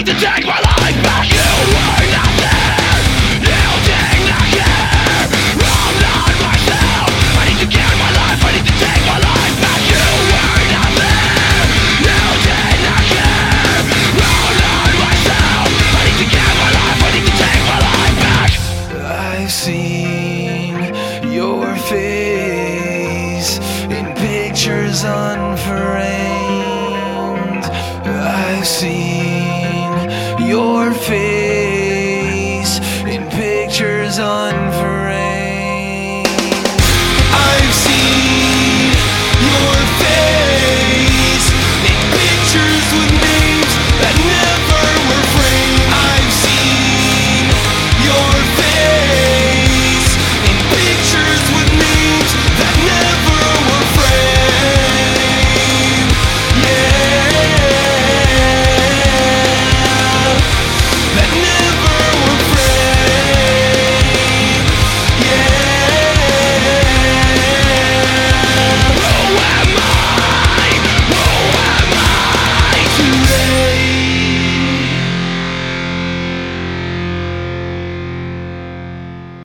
need to take my life back. You were not there, you did not care. I'm not myself, I need to get my life, I need to take my life back. You were not there, you did not care. I'm not myself, I need to get my life, I need to take my life back. I've seen your face in pictures unframed. I've seen your face